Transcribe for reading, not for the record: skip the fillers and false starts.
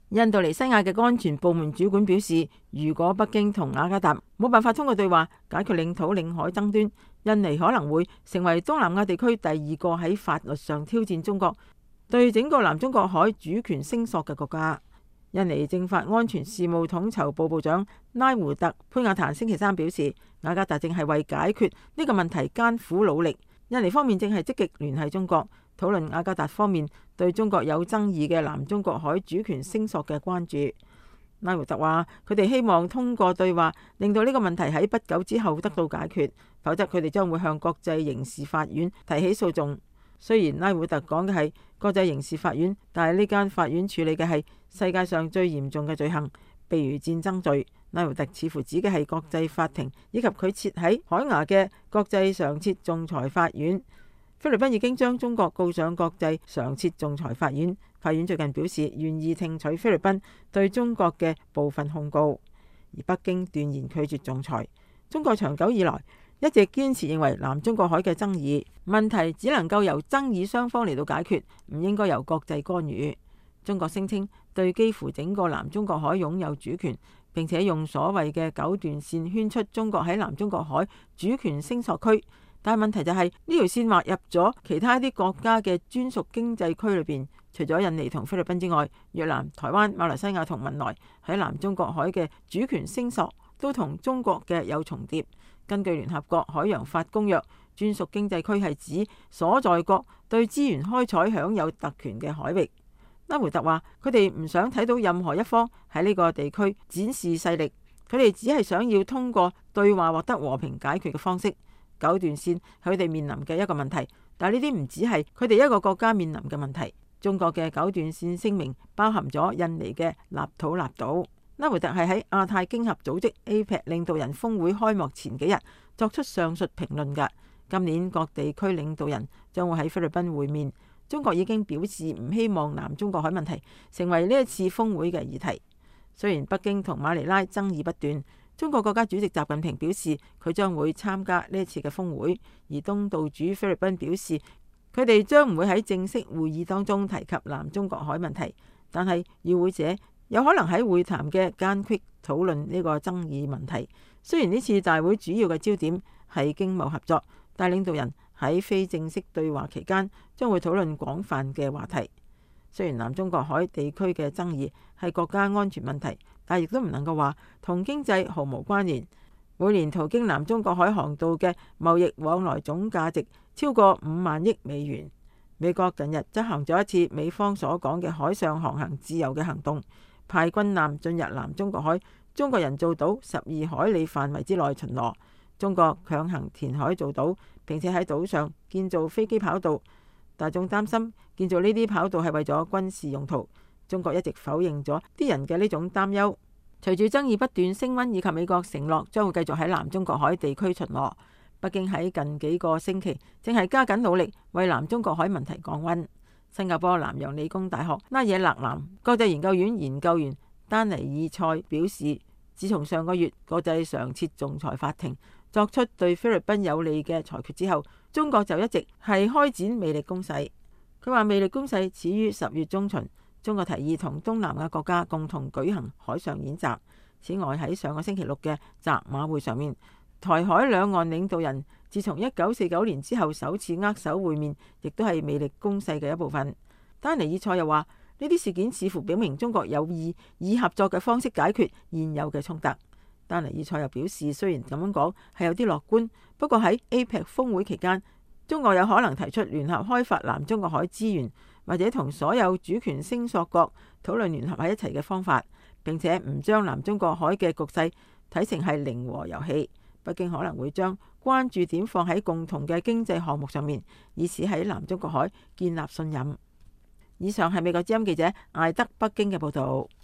印度尼西亞嘅安全部門主管表示，如果北京同雅加達冇辦法通過對話解決領土領海爭端，印尼可能會成為東南亞地區第二個喺法律上挑戰中國對整個南中國海主權聲索嘅國家。印尼政法安全事務統籌部部長拉胡特佩亞坦星期三表示，雅加達正係為解決呢個問題艱苦努力，印尼方面正係積極聯繫中國，討論雅加達方面對中國有爭議嘅南中國海主權聲索嘅關注。拉胡特話，佢哋希望通過對話令到呢個問題喺不久之後得到解決，否則佢哋將會向國際刑事法院提起訴訟。雖然拉胡特講嘅係國際刑事法院，但係呢間法院處理嘅係世界上最嚴重嘅罪行，譬如戰爭罪。拉胡特似乎指嘅係國際法庭以及佢設喺海牙嘅國際常設仲裁法院。菲律賓已經將中國告上國際常設仲裁法院，法院最近表示願意聽取菲律賓對中國嘅部分控告，而北京斷然拒絕仲裁。中國長久以來一直堅持認為南中國海嘅爭議問題只能夠由爭議雙方嚟到解決，唔應該由國際干預。中國聲稱對幾乎整個南中國海擁有主權，並且用所謂嘅九段線圈出中國喺南中國海主權聲索區，但係問題就係呢條線劃入咗其他一啲國家嘅專屬經濟區裏邊，除咗印尼同菲律賓之外，越南、台灣、馬來西亞同文萊喺南中國海嘅主權聲索都同中國嘅有重疊。根據聯合國海洋法公約，專屬經濟區係指所在國對資源開採享有特權嘅海域。拉胡特話，佢哋唔想睇到任何一方喺呢個地區展示勢力，佢哋只係想要通過對話獲得和平解決嘅方式。九段線係佢哋面臨嘅一個問題，但係呢啲唔只係佢哋一個國家面臨嘅問題。中國嘅九段線聲明包含咗印尼嘅立土納島。拉胡特係喺亞太經合組織 APEC 領導人峰會開幕前幾日作出上述評論㗎。今年各地區領導人將會喺菲律賓會面。中國已經表示唔希望南中國海問題成為呢一次峰會嘅議題。雖然北京同馬尼拉爭議不斷，中國國家主席習近平表示佢將會參加呢一次嘅峰會，而東道主菲律賓表示佢哋將唔會喺正式會議當中提及南中國海問題，但係與會者有可能喺會談嘅間隙討論呢個爭議問題。雖然呢次大會主要嘅焦點係經貿合作，但領導人喺非正式對話期間將會討論廣泛嘅話題。雖然南中國海地區嘅爭議係國家安全問題，但亦都唔能夠話同經濟毫無關聯。每年途經南中國海航道嘅貿易往來總價值超過5萬億美元。美國近日執行咗一次美方所講嘅海上航行自由嘅行動，派軍艦進入南中國海中國人造島12海里範圍之內巡邏。中國強行填海造島，並且喺島上建造飛機跑道。大眾擔心建造呢啲跑道係為咗軍事用途。中國一直否認咗啲人嘅呢種擔憂。隨住爭議不斷升溫，以及美國承諾將會繼續喺南中國海地區巡邏，北京喺近幾個星期正係加緊努力為南中國海問題降溫。新加坡南洋理工大學拉惹勒南國際研究院研究員丹尼爾塞表示，自從上個月國際常設仲裁法庭作出對菲律賓有利嘅裁決之後，中國就一直係開展魅力攻勢。佢話魅力攻勢始於10月中旬，中國提議同東南亞國家共同舉行海上演習。此外，喺上個星期六嘅習馬會上面，台海兩岸領導人自從1949年之後首次握手會面，亦都係魅力攻勢嘅一部分。丹尼爾塞又話，呢啲事件似乎表明中國有意以合作嘅方式解決現有嘅衝突。丹尼爾塞又表示，雖然咁樣講係有啲樂觀，不過喺 APEC 峰會期間，中國有可能提出聯合開發南中國海資源，或者同所有主權聲索國討論聯合喺一齊嘅方法，並且唔將南中國海嘅局勢睇成係零和遊戲。北京可能會將關注點放喺共同嘅經濟項目上面，以此喺南中國海建立信任。以上係美國之音記者艾德北京嘅報道。